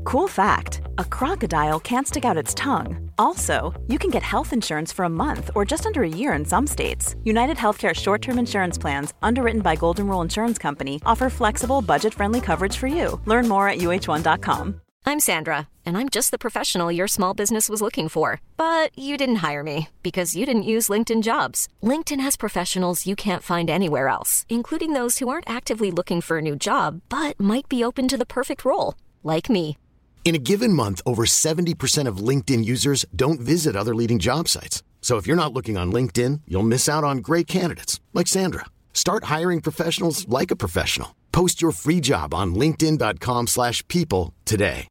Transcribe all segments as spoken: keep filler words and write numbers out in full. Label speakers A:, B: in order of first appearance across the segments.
A: Cool fact, a crocodile can't stick out its tongue. Also, you can get health insurance for a month or just under a year in some states. United Healthcare short-term insurance plans, underwritten by Golden Rule Insurance Company, offer flexible, budget-friendly coverage for you. Learn more at U H one dot com.
B: I'm Sandra, and I'm just the professional your small business was looking for. But you didn't hire me because you didn't use LinkedIn Jobs. LinkedIn has professionals you can't find anywhere else, including those who aren't actively looking for a new job, but might be open to the perfect role, like me.
C: In a given month, over seventy percent of LinkedIn users don't visit other leading job sites. So if you're not looking on LinkedIn, you'll miss out on great candidates like Sandra. Start hiring professionals like a professional. Post your free job on linkedin dot com slash people today.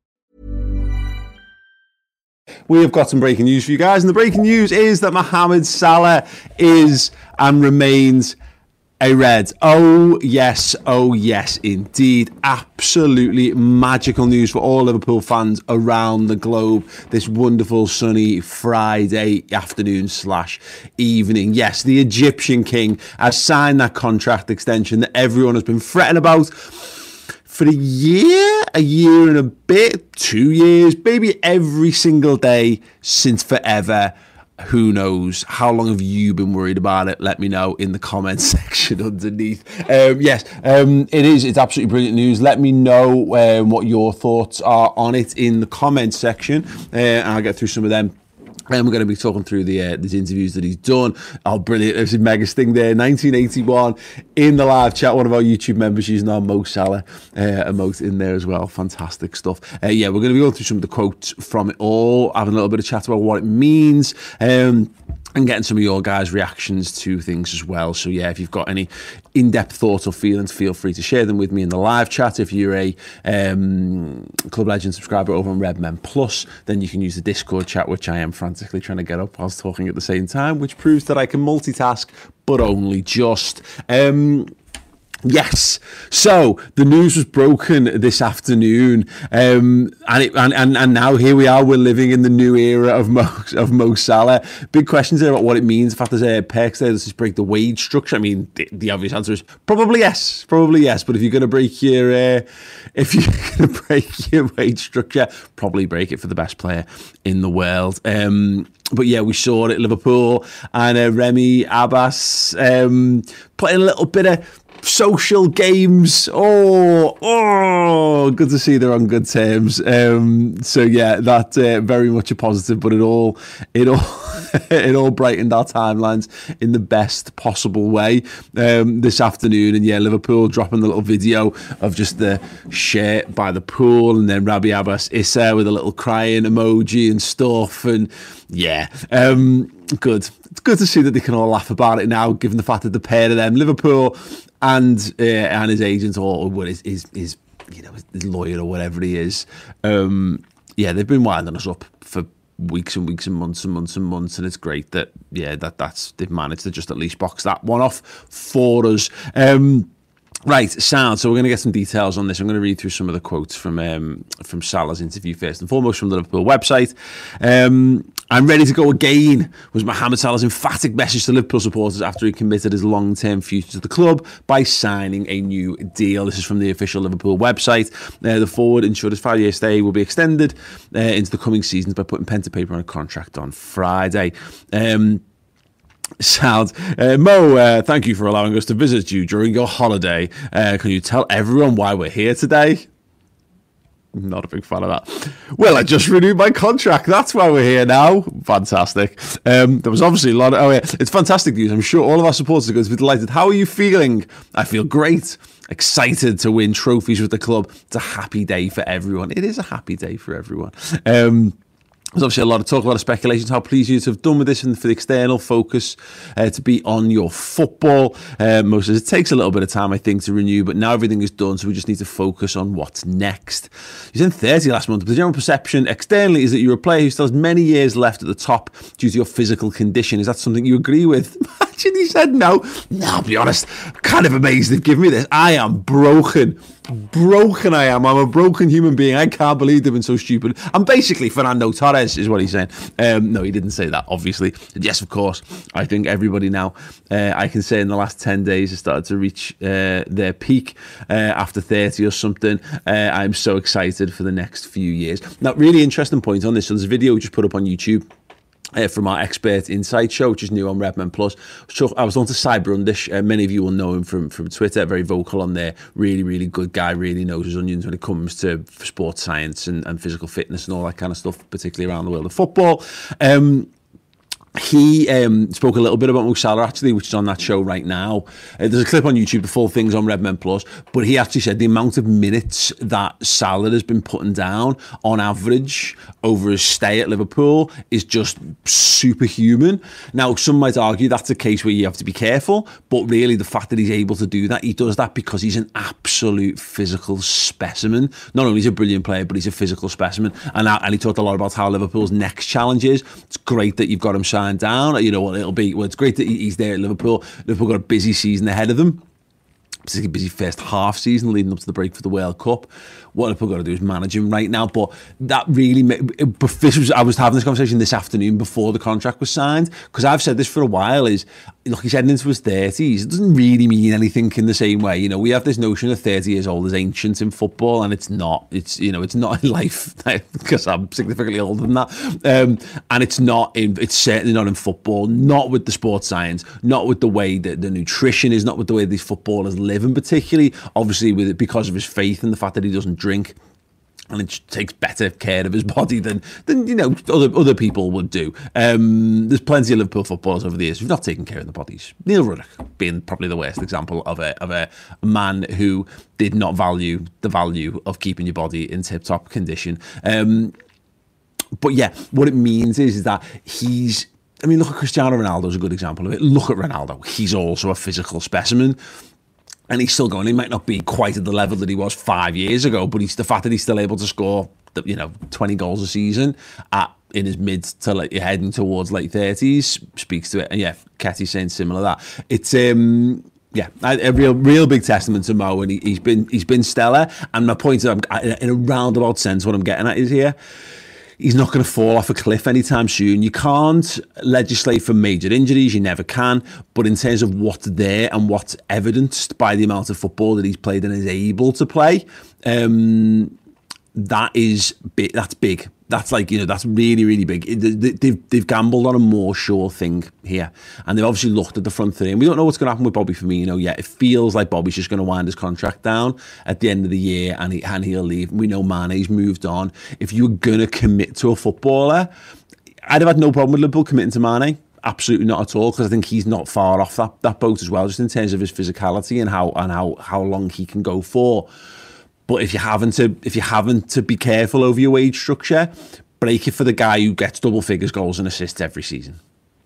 D: We have got some breaking news for you guys, and the breaking news is that Mohamed Salah is and remains a Red. Oh yes, oh yes indeed. Absolutely magical news for all Liverpool fans around the globe this wonderful sunny Friday afternoon slash evening. Yes, the Egyptian king has signed that contract extension that everyone has been fretting about for a year, a year and a bit, two years, maybe every single day since forever. Who knows? How long have you been worried about it? Let me know in the comments section underneath. Um, yes, um, it is. It's absolutely brilliant news. Let me know um, what your thoughts are on it in the comments section, uh, and I'll get through some of them. And we're going to be talking through the uh, these interviews that he's done. Oh, brilliant. There's a mega sting there. nineteen eighty-one in the live chat. One of our YouTube members using our Mo Salah uh, emote in there as well. Fantastic stuff. Uh, yeah, we're going to be going through some of the quotes from it all, having a little bit of chat about what it means. Um, and getting some of your guys' reactions to things as well. So yeah, if you've got any in-depth thoughts or feelings, feel free to share them with me in the live chat. If you're a um, Club Legend subscriber over on Redmen Plus, then you can use the Discord chat, which I am frantically trying to get up whilst talking at the same time, which proves that I can multitask, but only just. Um, Yes, so the news was broken this afternoon, um, and, it, and and and now here we are. We're living in the new era of Mo of Mo Salah. Big questions there about what it means. The fact there's a perks there. Does this break the wage structure? I mean, the, the obvious answer is probably yes, probably yes. But if you're going to break your uh, if you're going to break your wage structure, probably break it for the best player in the world. Um, But yeah, we saw it at Liverpool, and uh, Remy Abbas um, playing a little bit of social games. Oh, oh, good to see they're on good terms. Um, so yeah, that uh, very much a positive. But it all, it all, it all brightened our timelines in the best possible way um, this afternoon. And yeah, Liverpool dropping the little video of just the shirt by the pool, and then Remy Abbas Issa with a little crying emoji and stuff. And yeah, um, good. It's good to see that they can all laugh about it now, given the fact that the pair of them, Liverpool and uh, and his agent, or what his, his his you know his lawyer or whatever he is, um, yeah, they've been winding us up for weeks and weeks and months and months and months, and it's great that yeah that that's they've managed to just at least box that one off for us. Um, Right, sound. So we're going to get some details on this. I'm going to read through some of the quotes from um, from Salah's interview first and foremost from the Liverpool website. Um, I'm ready to go again was Mohamed Salah's emphatic message to Liverpool supporters after he committed his long-term future to the club by signing a new deal. This is from the official Liverpool website. Uh, the forward ensured his five-year stay will be extended uh, into the coming seasons by putting pen to paper on a contract on Friday. Um, Sounds. Uh, Mo, uh, thank you for allowing us to visit you during your holiday. Uh, can you tell everyone why we're here today? I'm not a big fan of that. Well, I just renewed my contract. That's why we're here now. Fantastic. Um, there was obviously a lot of... Oh, yeah. It's fantastic news. I'm sure all of our supporters are going to be delighted. How are you feeling? I feel great. Excited to win trophies with the club. It's a happy day for everyone. It is a happy day for everyone. Um... There's obviously a lot of talk, a lot of speculations. How pleased you to have done with this, and for the external focus uh, to be on your football. Uh, most of it takes a little bit of time, I think, to renew, but now everything is done, so we just need to focus on what's next. He's in thirty last month, but the general perception externally is that you're a player who still has many years left at the top due to your physical condition. Is that something you agree with? Imagine he said no. No, I'll be honest, I'm kind of amazed they've given me this. I am broken broken I am. I'm a broken human being. I can't believe they've been so stupid. I'm basically Fernando Torres, is what he's saying. Um, no, he didn't say that, obviously. Yes, of course. I think everybody now, uh, I can say in the last ten days, has started to reach uh, their peak uh, after thirty or something. Uh, I'm so excited for the next few years. Now, really interesting point on this. So there's a video we just put up on YouTube. Uh, from our Expert Insight show, which is new on Redmen Plus. So I was on to Cy Brundish. Uh, many of you will know him from, from Twitter, very vocal on there. Really, really good guy, really knows his onions when it comes to sports science and, and physical fitness and all that kind of stuff, particularly around the world of football. Um, He um, spoke a little bit about Mo Salah, actually, which is on that show right now. Uh, there's a clip on YouTube, the full thing's on Redmen Plus, but he actually said the amount of minutes that Salah has been putting down on average over his stay at Liverpool is just superhuman. Now, some might argue that's a case where you have to be careful, but really the fact that he's able to do that, he does that because he's an absolute physical specimen. Not only is he a brilliant player, but he's a physical specimen. And, and he talked a lot about how Liverpool's next challenge is. It's great that you've got him signed down, you know what it'll be. Well, it's great that he's there at Liverpool. Liverpool got a busy season ahead of them, particularly busy first half season leading up to the break for the World Cup. What Liverpool got to do is manage him right now. But that really, this was, I was having this conversation this afternoon before the contract was signed, because I've said this for a while, is, look, he's heading into his thirties. It doesn't really mean anything in the same way. You know, we have this notion of thirty years old as ancient in football, and it's not. It's, you know, it's not in life, because I'm significantly older than that. Um, and it's not in, it's certainly not in football, not with the sports science, not with the way that the nutrition is, not with the way these footballers live, and particularly, obviously, with it because of his faith and the fact that he doesn't drink. And it takes better care of his body than, than you know, other other people would do. Um, there's plenty of Liverpool footballers over the years who've not taken care of their bodies. Neil Ruddock being probably the worst example of a of a man who did not value the value of keeping your body in tip-top condition. Um, but yeah, what it means is, is that he's, I mean, look at Cristiano Ronaldo is a good example of it. Look at Ronaldo. He's also a physical specimen. And he's still going. He might not be quite at the level that he was five years ago, but he's the fact that he's still able to score, you know, twenty goals a season at in his mid to like heading towards late thirties speaks to it. And yeah, Ketty's saying similar to that. It's um yeah, a real real big testament to Mo, and he, he's been he's been stellar. And my point is, I'm, in a roundabout sense, what I'm getting at is here, he's not going to fall off a cliff anytime soon. You can't legislate for major injuries, you never can. But in terms of what's there and what's evidenced by the amount of football that he's played and is able to play, um, that is big. That's big. That's like, you know, that's really, really big. They've, they've gambled on a more sure thing here. And they've obviously looked at the front three. And we don't know what's going to happen with Bobby Firmino yet. It feels like Bobby's just going to wind his contract down at the end of the year and, he, and he'll leave. We know Mane's moved on. If you were going to commit to a footballer, I'd have had no problem with Liverpool committing to Mane. Absolutely not at all, because I think he's not far off that, that boat as well, just in terms of his physicality and how and how, how long he can go for. But if you haven't to, if you haven't to be careful over your wage structure, break it for the guy who gets double figures goals and assists every season.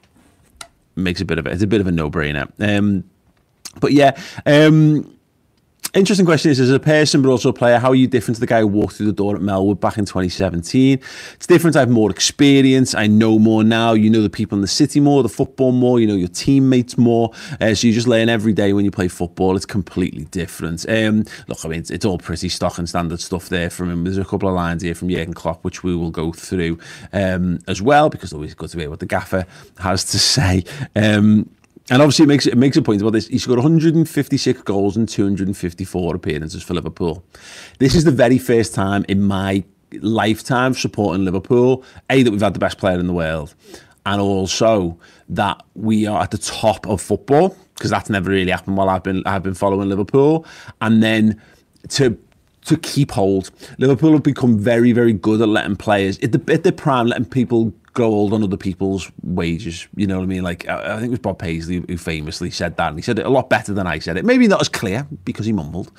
D: It makes a bit of it. It's a bit of a no-brainer. Um, but yeah, um, interesting question is, as a person but also a player, how are you different to the guy who walked through the door at Melwood back in twenty seventeen? It's different. I have more experience. I know more now. You know the people in the city more, the football more. You know your teammates more. Uh, so you just learn every day when you play football. It's completely different. Um, look, I mean, it's, it's all pretty stock and standard stuff there from him. There's a couple of lines here from Jurgen Klopp, which we will go through um, as well, because it's always good to hear what the gaffer has to say. Um, And obviously, it makes it makes a point about this. He's got one hundred fifty-six goals and two hundred fifty-four appearances for Liverpool. This is the very first time in my lifetime supporting Liverpool, A, that we've had the best player in the world, and also that we are at the top of football, because that's never really happened while I've been I've been following Liverpool. And then to to keep hold, Liverpool have become very, very good at letting players at the at their prime, letting people grow old on other people's wages. You know what I mean? Like, I think it was Bob Paisley who famously said that, and he said it a lot better than I said it. Maybe not as clear because he mumbled,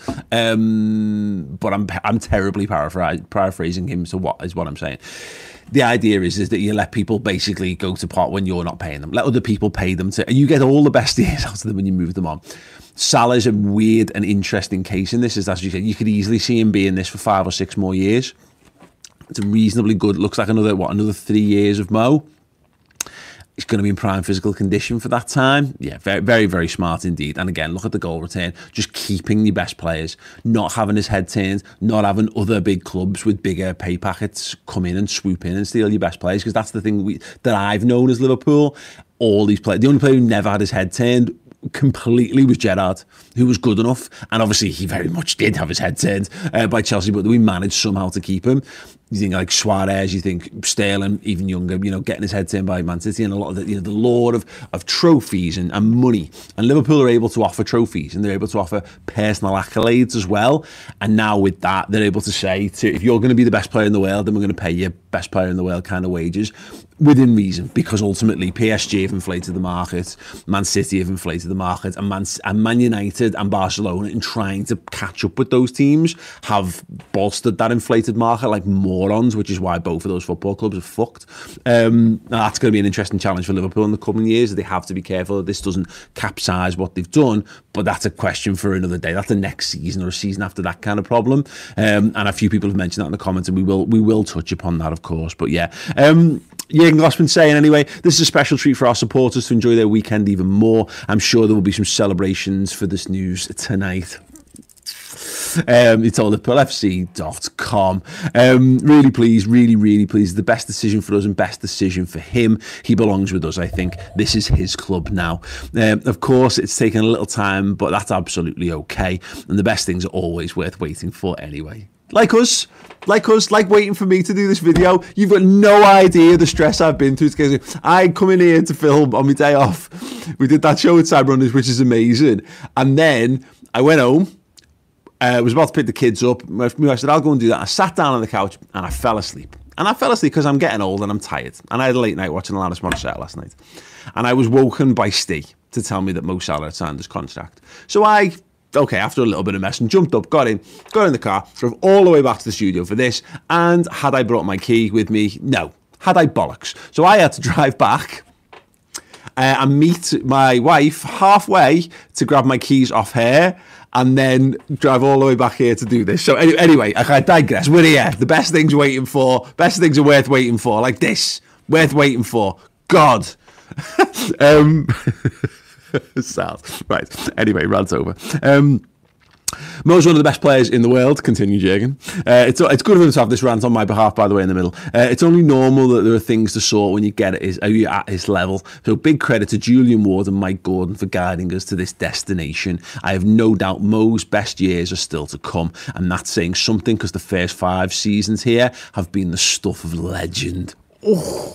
D: um, but I'm I'm terribly paraphr- paraphrasing him. So what is what I'm saying? The idea is, is that you let people basically go to pot when you're not paying them. Let other people pay them to, and you get all the best years out of them when you move them on. Salah's a weird and interesting case in this, is as you said, you could easily see him being this for five or six more years. It's a reasonably good, looks like another, what, another three years of Mo. he's going to be in prime physical condition for that time. Yeah, very, very, very smart indeed. And again, look at the goal return. Just keeping your best players, not having his head turned, not having other big clubs with bigger pay packets come in and swoop in and steal your best players. Because that's the thing we, that I've known as Liverpool. All these players, the only player who never had his head turned completely was Gerrard, who was good enough, and obviously he very much did have his head turned uh, by Chelsea, but we managed somehow to keep him. You think like Suarez, you think Sterling, even younger, you know, getting his head turned by Man City, and a lot of the, you know, the lore of, of trophies and, and money. And Liverpool are able to offer trophies, and they're able to offer personal accolades as well. And now with that, they're able to say, to if you're going to be the best player in the world, then we're going to pay you best player in the world kind of wages, within reason, because ultimately P S G have inflated the market, Man City have inflated the market, and Man, and Man United and Barcelona, in trying to catch up with those teams, have bolstered that inflated market like morons, which is why both of those football clubs are fucked. Um, that's going to be an interesting challenge for Liverpool in the coming years. They have to be careful that this doesn't capsize what they've done, but that's a question for another day. That's the next season or a season after that kind of problem. Um, and a few people have mentioned that in the comments, and we will we will touch upon that, of course. But yeah, um, Jurgen Klopp's saying anyway, this is a special treat for our supporters to enjoy their weekend even more. I'm sure there will be some celebrations for this news tonight. Um, he told Liverpool F C dot com. Um, really pleased, really, really pleased. The best decision for us and best decision for him. He belongs with us, I think. This is his club now. Um, of course, it's taken a little time, but that's absolutely okay. And the best things are always worth waiting for anyway. Like us, like us, like waiting for me to do this video. You've got no idea the stress I've been through. I come in here to film on my day off. We did that show with Side Runners, which is amazing. And then I went home. I uh, was about to pick the kids up. I said, I'll go and do that. I sat down on the couch and I fell asleep. And I fell asleep because I'm getting old and I'm tired. And I had a late night watching Alanis Morissette last night. And I was woken by Steve to tell me that Mo Salah had signed his contract. So I... Okay, after a little bit of mess, and jumped up, got in, got in the car, drove all the way back to the studio for this. And had I brought my key with me? No. Had I bollocks? So I had to drive back uh, and meet my wife halfway to grab my keys off her, and then drive all the way back here to do this. So anyway, anyway I digress. We're here. The best things waiting for, best things are worth waiting for, like this, worth waiting for. God. um... Sad. Right. Anyway, rant over. Um, Mo's one of the best players in the world, continued Jurgen. Uh, it's it's good of him to have this rant on my behalf, by the way, in the middle. Uh, it's only normal that there are things to sort when you get at his, at his level. So big credit to Julian Ward and Mike Gordon for guiding us to this destination. I have no doubt Mo's best years are still to come, and that's saying something, because the first five seasons here have been the stuff of legend. Oh,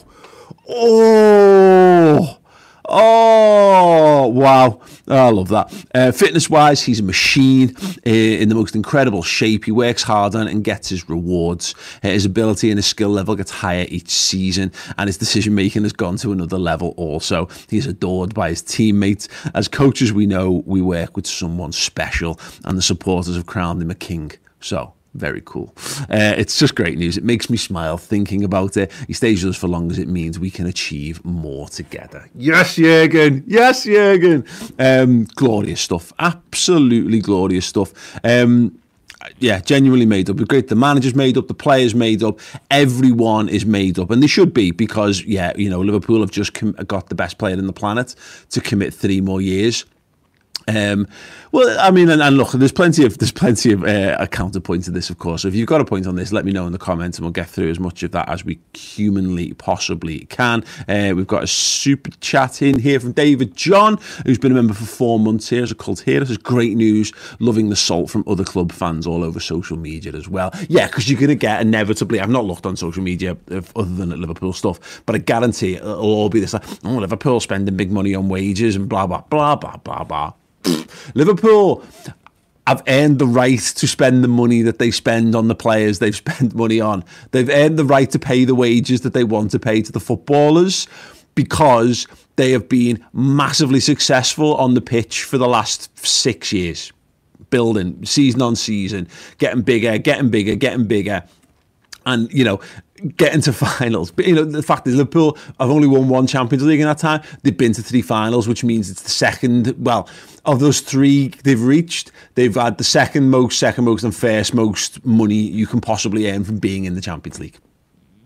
D: oh. Oh, wow. Oh, I love that. Uh, fitness-wise, he's a machine uh, in the most incredible shape. He works hard on it and gets his rewards. Uh, his ability and his skill level gets higher each season, and his decision-making has gone to another level also. He's adored by his teammates. As coaches, we know we work with someone special, and the supporters have crowned him a king. So... very cool. Uh, it's just great news. It makes me smile thinking about it. He stays with us for long as it means we can achieve more together. Yes, Jurgen. Yes, Jurgen. Um, glorious stuff. Absolutely glorious stuff. Um, yeah, genuinely made up. Great. The manager's made up. The players made up. Everyone is made up. And they should be, because, yeah, you know, Liverpool have just com- got the best player in the planet to commit three more years. Um, well, I mean, and, and look, there's plenty of there's plenty of uh, a counterpoint to this, of course. So if you've got a point on this, let me know in the comments, and we'll get through as much of that as we humanly possibly can. Uh, we've got a super chat in here from David John, who's been a member for four months here as a cult hero. This is great news. Loving the salt from other club fans all over social media as well. Yeah, because you're going to get inevitably. I've not looked on social media other than at Liverpool stuff, but I guarantee it'll all be this like, oh, Liverpool spending big money on wages and blah blah blah blah blah blah. Liverpool have earned the right to spend the money that they spend on the players they've spent money on. They've earned the right to pay the wages that they want to pay to the footballers, because they have been massively successful on the pitch for the last six years. Building, season on season, getting bigger, getting bigger, getting bigger. And, you know, getting to finals. But, you know, the fact is Liverpool have only won one Champions League in that time. They've been to three finals, which means it's the second, well, of those three they've reached, they've had the second most, second most and first most money you can possibly earn from being in the Champions League.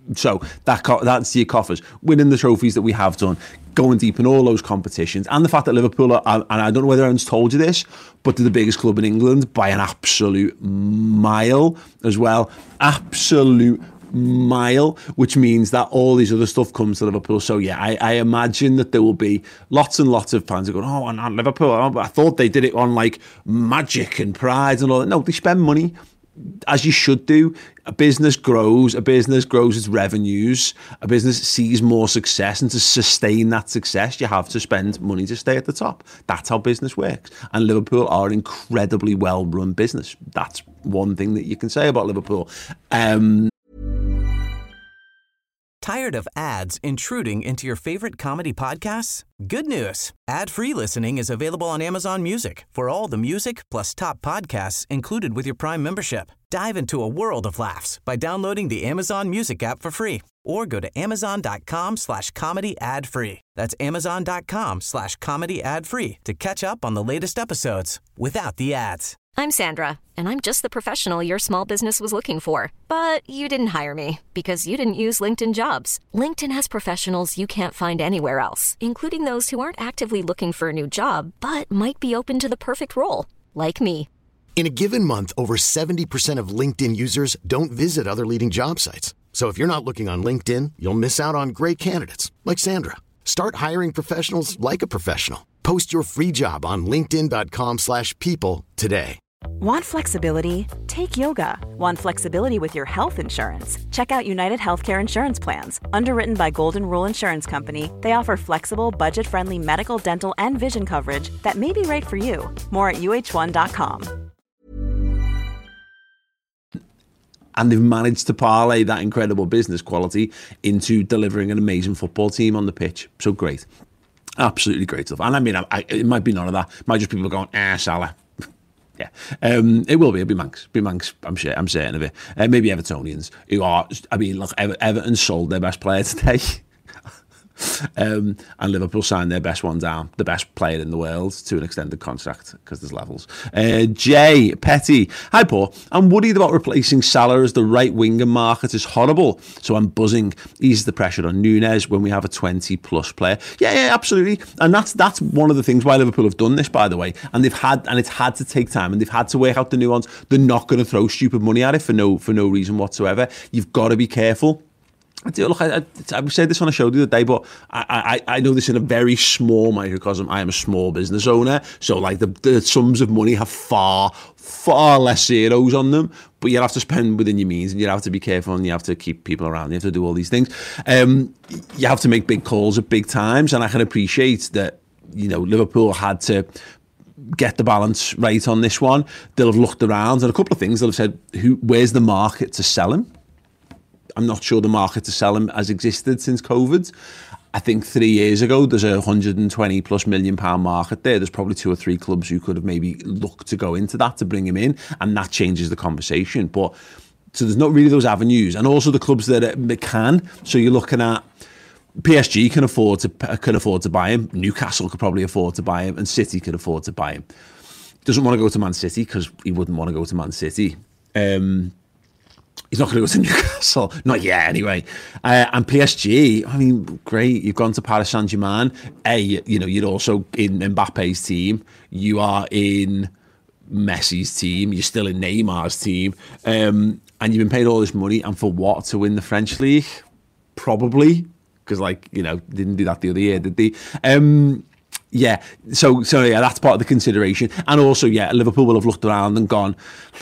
D: So that that's your coffers. Winning the trophies that we have done, going deep in all those competitions, and the fact that Liverpool are, and I don't know whether anyone's told you this, but they're the biggest club in England by an absolute mile as well. Absolute mile, which means that all these other stuff comes to Liverpool. So yeah, I, I imagine that there will be lots and lots of fans who go, oh, and Liverpool, I thought they did it on like magic and pride and all that. No, they spend money, as you should do. A business grows, a business grows its revenues, a business sees more success, and to sustain that success, you have to spend money to stay at the top. That's how business works. And Liverpool are an incredibly well-run business. That's one thing that you can say about Liverpool. Um,
E: Tired of ads intruding into your favorite comedy podcasts? Good news. Ad-free listening is available on Amazon Music for all the music plus top podcasts included with your Prime membership. Dive into a world of laughs by downloading the Amazon Music app for free or go to amazon.com slash comedy ad free. That's amazon.com slash comedy ad free to catch up on the latest episodes without the ads.
B: I'm Sandra, and I'm just the professional your small business was looking for. But you didn't hire me because you didn't use LinkedIn Jobs. LinkedIn has professionals you can't find anywhere else, including those who aren't actively looking for a new job, but might be open to the perfect role, like me.
C: In a given month, over seventy percent of LinkedIn users don't visit other leading job sites. So if you're not looking on LinkedIn, you'll miss out on great candidates like Sandra. Start hiring professionals like a professional. Post your free job on linkedin.com slash people today.
A: Want flexibility? Take yoga. Want flexibility with your health insurance? Check out United Healthcare Insurance Plans. Underwritten by Golden Rule Insurance Company, they offer flexible, budget-friendly medical, dental, and vision coverage that may be right for you. More at U H one dot com.
D: And they've managed to parlay that incredible business quality into delivering an amazing football team on the pitch. So great. Absolutely great stuff. And I mean, I, I, it might be none of that. It might just be people going, ah, Salah. Yeah, um, it will be. It'll be Manx. Be Manx. I'm sure. I'm certain of it. Uh, maybe Evertonians who are. I mean, look, Ever, Everton sold their best player today, um, and Liverpool signed their best one down, the best player in the world, to an extended contract because there's levels. Uh, Jay Petty, hi Paul. I'm worried about replacing Salah as the right winger market is horrible, so I'm buzzing. Ease the pressure on Nunes when we have a twenty plus player. Yeah, yeah, absolutely. And that's that's one of the things why Liverpool have done this, by the way. And they've had and it's had to take time, and they've had to work out the nuance. They're not going to throw stupid money at it for no for no reason whatsoever. You've got to be careful. I do, look, I, I, I said this on a show the other day, but I, I, I know this in a very small microcosm. I am a small business owner, so like the, the sums of money have far, far less zeros on them, but you have to spend within your means, and you have to be careful, and you have to keep people around, you have to do all these things. Um, you have to make big calls at big times, and I can appreciate that, you know, Liverpool had to get the balance right on this one. They'll have looked around, and a couple of things, they'll have said, "Who? Where's the market to sell him?" I'm not sure the market to sell him has existed since COVID. I think three years ago, there's a one hundred twenty plus million pound market there. There's probably two or three clubs who could have maybe looked to go into that to bring him in, and that changes the conversation. But so there's not really those avenues, and also the clubs that, that can. So you're looking at P S G can afford to can afford to buy him. Newcastle could probably afford to buy him, and City could afford to buy him. Doesn't want to go to Man City because he wouldn't want to go to Man City. Um, He's not going to go to Newcastle, not yet anyway. Uh, and P S G, I mean, great. You've gone to Paris Saint-Germain. A, you know, you're also in Mbappe's team. You are in Messi's team. You're still in Neymar's team. Um, and you've been paid all this money. And for what? To win the French league? Probably. Because, like, you know, didn't do that the other year, did they? Um, yeah. So, so yeah, that's part of the consideration. And also, yeah, Liverpool will have looked around and gone,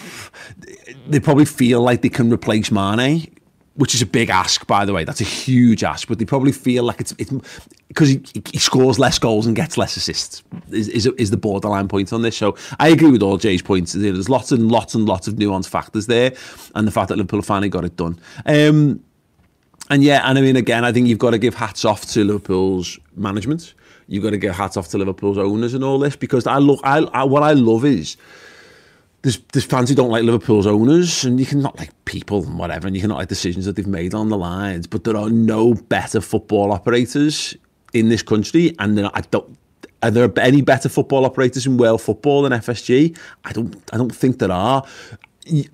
D: they probably feel like they can replace Mane, which is a big ask, by the way. That's a huge ask, but they probably feel like it's it's because he, he scores less goals and gets less assists is, is is the borderline point on this. So I agree with all Jay's points. There's lots and lots and lots of nuanced factors there, and the fact that Liverpool finally got it done. Um, and yeah, and I mean, again, I think you've got to give hats off to Liverpool's management. You've got to give hats off to Liverpool's owners and all this, because I look, I, I what I love is. There's, there's fans who don't like Liverpool's owners, and you can not like people and whatever, and you can not like decisions that they've made on the lines, but there are no better football operators in this country, and there are, I don't, are there any better football operators in world football than F S G? I don't I don't think there are.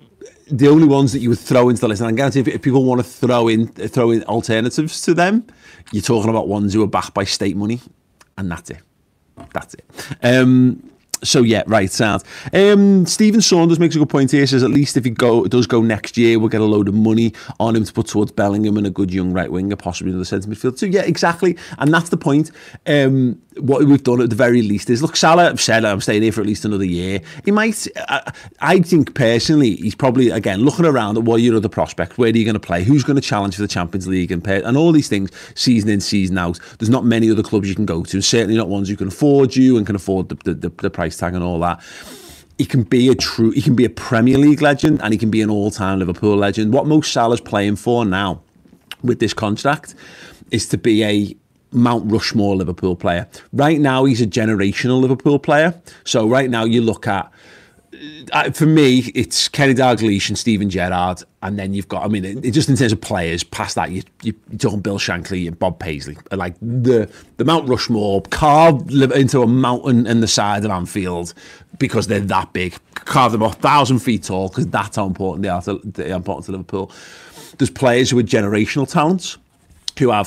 D: the only ones that you would throw into the list, and I guarantee if, if people want to throw in throw in alternatives to them, you're talking about ones who are backed by state money, and that's it. That's it. Um, so yeah, right, sound. Um, Stephen Saunders makes a good point here. He says at least if he go does go next year, we'll get a load of money on him to put towards Bellingham and a good young right winger, possibly in the centre midfield too. Yeah, exactly, and that's the point. Um, what we've done at the very least is look. Salah said I'm staying here for at least another year. He might. I, I think personally, he's probably again looking around at what are your other prospects. Where are you going to play? Who's going to challenge for the Champions League and pay, and all these things, season in, season out. There's not many other clubs you can go to. Certainly not ones who can afford you and can afford the the, the, the price tag and all that. He can be a true. He can be a Premier League legend and he can be an all-time Liverpool legend. What Mo Salah's playing for now with this contract is to be a Mount Rushmore Liverpool player. Right now, he's a generational Liverpool player. So right now, you look at, uh, for me, it's Kenny Dalglish and Steven Gerrard, and then you've got, I mean, it, it just in terms of players, past that, you, you, you're talking Bill Shankly and Bob Paisley, like the the Mount Rushmore, carved into a mountain in the side of Anfield because they're that big, carve them off a thousand feet tall because that's how important they are to, they are important to Liverpool. There's players who are generational talents, who have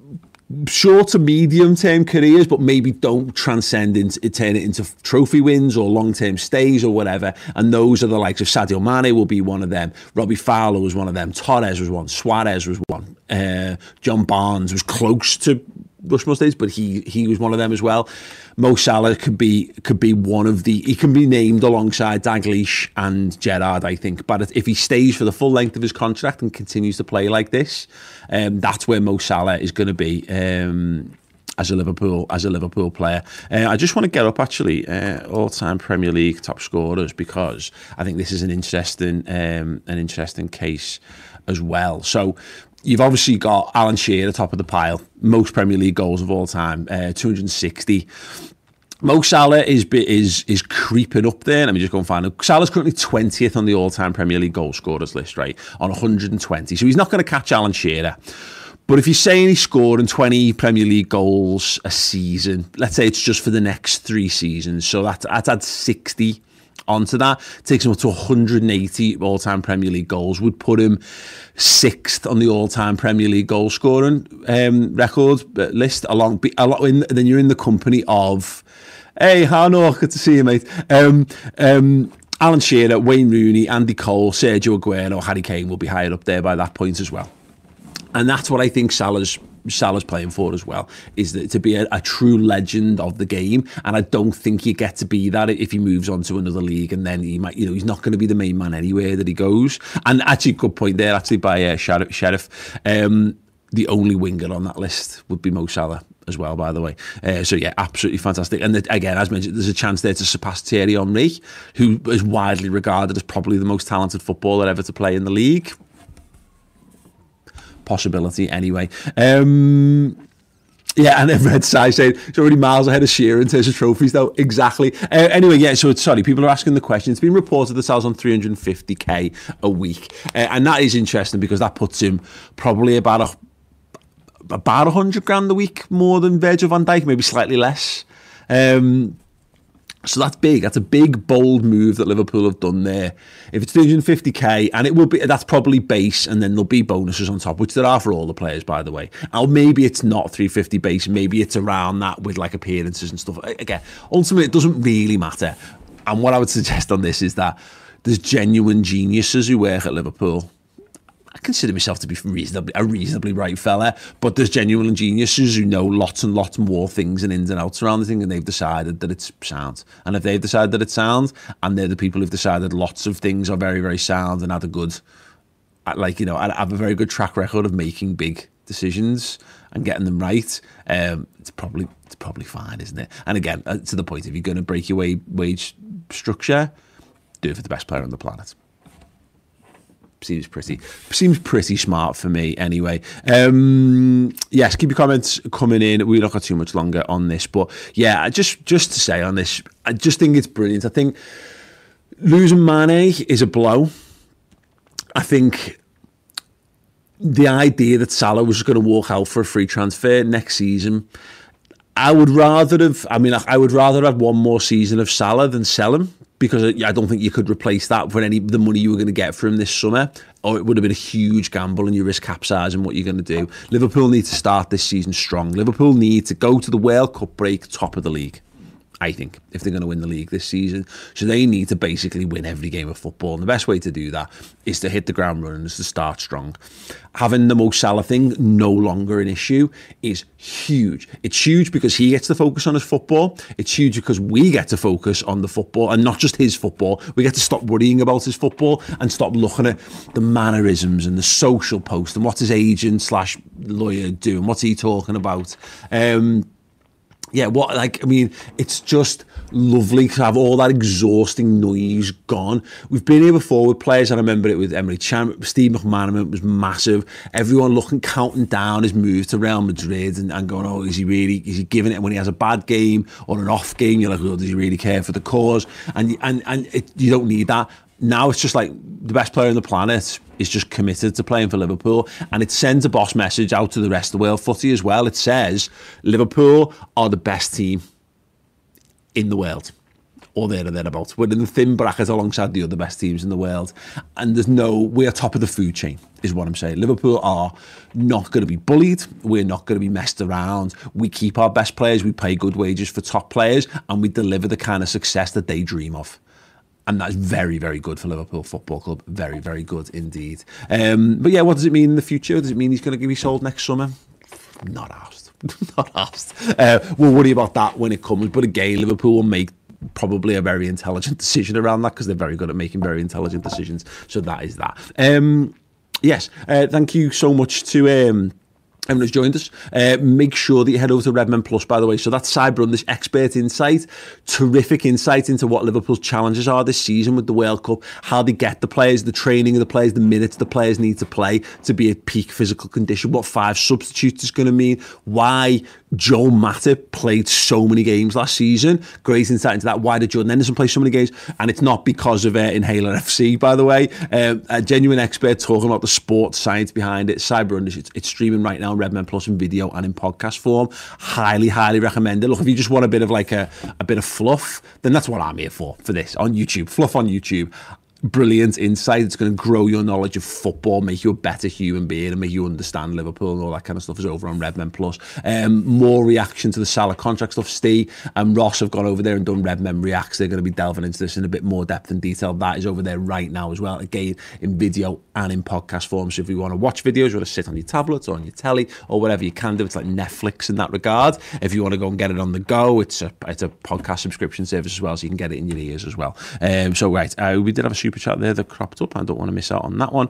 D: short to medium term careers, but maybe don't transcend into turn it into trophy wins or long term stays or whatever. And those are the likes of Sadio Mane will be one of them. Robbie Fowler was one of them. Torres was one. Suarez was one. Uh, John Barnes was close to Rushmore stays, but he he was one of them as well. Mo Salah could be could be one of the. He can be named alongside Dalglish and Gerrard, I think. But if he stays for the full length of his contract and continues to play like this, um, that's where Mo Salah is going to be um, as a Liverpool as a Liverpool player. Uh, I just want to get up actually uh, all-time Premier League top scorers because I think this is an interesting um, an interesting case as well. So. You've obviously got Alan Shearer top of the pile, most Premier League goals of all time, uh, two hundred sixty. Mo Salah is is is creeping up there. Let me just go and find it. Salah's currently twentieth on the all-time Premier League goal scorers list, right, on one hundred twenty. So he's not going to catch Alan Shearer. But if you're saying he's scoring twenty Premier League goals a season, let's say it's just for the next three seasons, so that's, that's add sixty onto that, takes him up to one hundred eighty all-time Premier League goals, would put him sixth on the all-time Premier League goal scoring um, record list. Along, along, then you're in the company of, hey, Harno, good to see you, mate. Um, um, Alan Shearer, Wayne Rooney, Andy Cole, Sergio Aguero, Harry Kane will be higher up there by that point as well. And that's what I think Salah's Salah's playing for as well, is that to be a, a true legend of the game. And I don't think you get to be that if he moves on to another league, and then he might, you know, he's not going to be the main man anywhere that he goes. And actually, good point there, actually, by uh, Sheriff. Sheriff. Um, the only winger on that list would be Mo Salah as well, by the way. Uh, so yeah, absolutely fantastic. And the, again, as mentioned, there's a chance there to surpass Thierry Henry, who is widely regarded as probably the most talented footballer ever to play in the league. Possibility anyway. Um, yeah, and then Red Sai saying it's already miles ahead of Shearer in terms of trophies, though. Exactly. Uh, anyway, yeah, so it's, sorry, people are asking the question. It's been reported that Salah's on three hundred fifty k a week. Uh, and that is interesting because that puts him probably about a, about one hundred grand a week more than Virgil van Dijk, maybe slightly less. Um, So that's big. That's a big, bold move that Liverpool have done there. If it's three hundred fifty k, and it will be, that's probably base, and then there'll be bonuses on top, which there are for all the players, by the way. Or maybe it's not three hundred fifty base, maybe it's around that with like appearances and stuff. Again, ultimately, it doesn't really matter. And what I would suggest on this is that there's genuine geniuses who work at Liverpool. I consider myself to be reasonably a reasonably bright fella, but there's genuine geniuses who know lots and lots more things and ins and outs around the thing, and they've decided that it's sound. And if they've decided that it's sound, and they're the people who've decided lots of things are very, very sound and had a good, like, you know, have a very good track record of making big decisions and getting them right, um, it's probably it's probably fine, isn't it? And again, to the point, if you're going to break your wage structure, do it for the best player on the planet. Seems pretty seems pretty smart for me anyway. Um, yes, keep your comments coming in. We've not got too much longer on this, but yeah, just just to say on this, I just think it's brilliant. I think losing Mane is a blow. I think the idea that Salah was going to walk out for a free transfer next season, I would rather have. I mean, I would rather have one more season of Salah than sell him, because I don't think you could replace that for any the money you were going to get from this summer, or it would have been a huge gamble and you risk capsizing what you're going to do. Liverpool need to start this season strong. Liverpool need to go to the World Cup break top of the league, I think, if they're going to win the league this season. So they need to basically win every game of football. And the best way to do that is to hit the ground running, is to start strong. Having the Mo Salah thing no longer an issue is huge. It's huge because he gets to focus on his football. It's huge because we get to focus on the football and not just his football. We get to stop worrying about his football and stop looking at the mannerisms and the social post and what's his agent slash lawyer doing, what's he talking about. Um... Yeah, what, like, I mean, it's just lovely to have all that exhausting noise gone. We've been here before with players. I remember it with Emre Can. Steve McManaman was massive. Everyone looking, counting down his move to Real Madrid and, and going, oh, is he really, is he giving it when he has a bad game or an off game? You're like, oh, does he really care for the cause? And, and, and it, you don't need that. Now it's just like the best player on the planet is just committed to playing for Liverpool, and it sends a boss message out to the rest of the world footy as well. It says Liverpool are the best team in the world, or there or thereabouts. We're in the thin bracket alongside the other best teams in the world, and there's no, we're top of the food chain is what I'm saying. Liverpool are not going to be bullied. We're not going to be messed around. We keep our best players, we pay good wages for top players, and we deliver the kind of success that they dream of. And that's very, very good for Liverpool Football Club. Very, very good indeed. Um, but yeah, what does it mean in the future? Does it mean he's going to be sold next summer? Not asked. Not asked. Uh, we'll worry about that when it comes. But again, Liverpool will make probably a very intelligent decision around that because they're very good at making very intelligent decisions. So that is that. Um, yes, uh, thank you so much to... Um, Everyone who's joined us. Uh, make sure that you head over to Redmen Plus, by the way. So that's Cyberrun, this expert insight, terrific insight into what Liverpool's challenges are this season with the World Cup, how they get the players, the training of the players, the minutes the players need to play to be at peak physical condition, what five substitutes is going to mean, why Joe Matip played so many games last season. Great insight into that. Why did Jordan Henderson play so many games? And it's not because of uh, Inhaler F C, by the way. Um, a genuine expert talking about the sports science behind it. Cyberrun, it's, it's streaming right now on Redmen Plus in video and in podcast form. Highly, highly recommend it. Look, if you just want a bit of like a, a bit of fluff, then that's what I'm here for, for this, on YouTube. Fluff on YouTube. Brilliant insight. It's going to grow your knowledge of football, make you a better human being, and make you understand Liverpool and all that kind of stuff is over on Redmen Plus. Um, more reaction to the Salah contract stuff. Steve and Ross have gone over there and done Redmen Reacts. They're going to be delving into this in a bit more depth and detail. That is over there right now as well, again in video and in podcast form. So if you want to watch videos, you want to sit on your tablet or on your telly or whatever you can do, it's like Netflix in that regard. If you want to go and get it on the go, it's a it's a podcast subscription service as well, so you can get it in your ears as well. Um, so right, uh, we did have a super chat there that cropped up. I don't want to miss out on that one.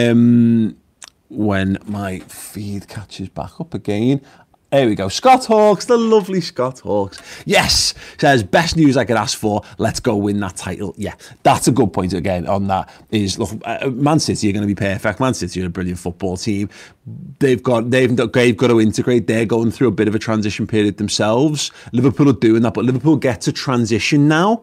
D: Um, when my feed catches back up again. There we go. Scott Hawks, the lovely Scott Hawks. Yes, says, best news I could ask for. Let's go win that title. Yeah, that's a good point again on that. Is look, uh, Man City are going to be perfect. Man City are a brilliant football team. They've got they've, they've got to integrate. They're going through a bit of a transition period themselves. Liverpool are doing that, but Liverpool get to transition now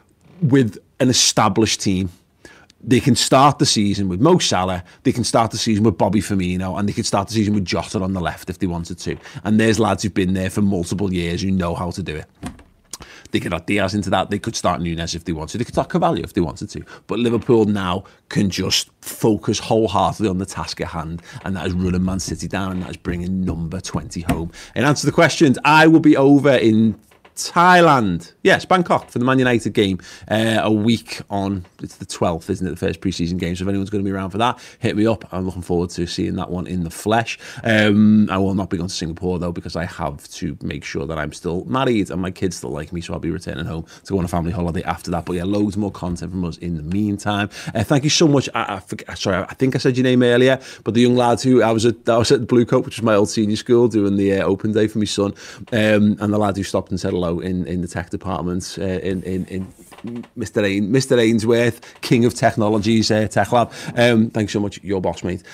D: with an established team. They can start the season with Mo Salah, they can start the season with Bobby Firmino, and they can start the season with Jota on the left if they wanted to. And there's lads who've been there for multiple years who know how to do it. They could add Diaz into that. They could start Núñez if they wanted. They could start Carvalho if they wanted to. But Liverpool now can just focus wholeheartedly on the task at hand, and that is running Man City down, and that is bringing number twenty home. In answer to the questions, I will be over in Thailand. Yes, Bangkok for the Man United game. Uh, a week on, it's the twelfth, isn't it? The first pre-season game. So if anyone's going to be around for that, hit me up. I'm looking forward to seeing that one in the flesh. Um, I will not be going to Singapore though, because I have to make sure that I'm still married and my kids still like me. So I'll be returning home to go on a family holiday after that. But yeah, loads more content from us in the meantime. Uh, thank you so much. I, I forget, sorry, I think I said your name earlier, but the young lad who I was at, I was at the Blue Coat, which is my old senior school, doing the uh, open day for my son, um, and the lad who stopped and said hello in, in the tech department, uh, in, in, in Mister Ain, Mister Ainsworth, King of Technologies, uh, Tech Lab. Um, thanks so much, your boss, mate.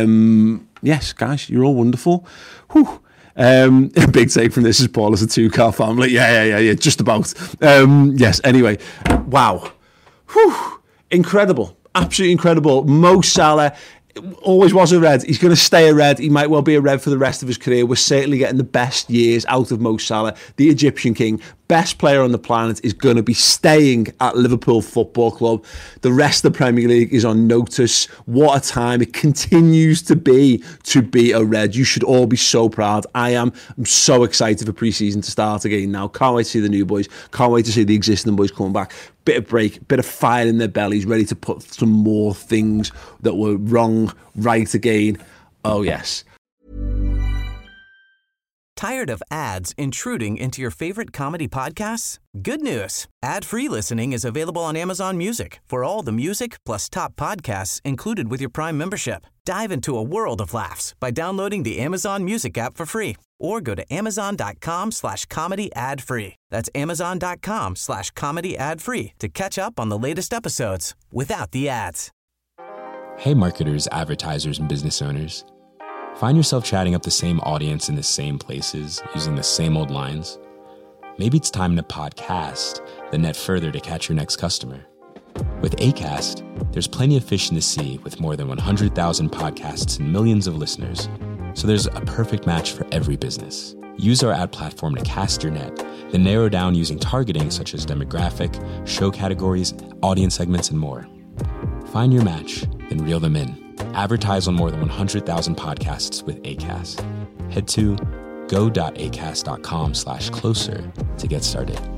D: Um, yes, guys, you're all wonderful. Whew. Um, a big take from this is Paul as a two-car family. Yeah, yeah, yeah, yeah, just about. Um, yes, anyway. Wow. Whew. Incredible. Absolutely incredible. Mo Salah always was a Red. He's going to stay a Red. He might well be a Red for the rest of his career. We're certainly getting the best years out of Mo Salah, the Egyptian king, best player on the planet, is going to be staying at Liverpool Football Club. The rest of the Premier League is on notice. What a time it continues to be to be a Red. You should all be so proud. I am. I'm so excited for pre-season to start again now. Can't wait to see the new boys. Can't wait to see the existing boys coming back. Bit of break, bit of fire in their bellies, ready to put some more things that were wrong right again. Oh, yes.
E: Tired of ads intruding into your favorite comedy podcasts? Good news. Ad-free listening is available on Amazon Music for all the music plus top podcasts included with your Prime membership. Dive into a world of laughs by downloading the Amazon Music app for free or go to amazon.com slash comedy ad free. That's amazon.com slash comedy ad free to catch up on the latest episodes without the ads.
F: Hey, marketers, advertisers, and business owners. Find yourself chatting up the same audience in the same places, using the same old lines? Maybe it's time to podcast the net further to catch your next customer. With Acast, there's plenty of fish in the sea with more than one hundred thousand podcasts and millions of listeners. So there's a perfect match for every business. Use our ad platform to cast your net, then narrow down using targeting such as demographic, show categories, audience segments, and more. Find your match, then reel them in. Advertise on more than one hundred thousand podcasts with Acast. Head to go.acast.com slash closer to get started.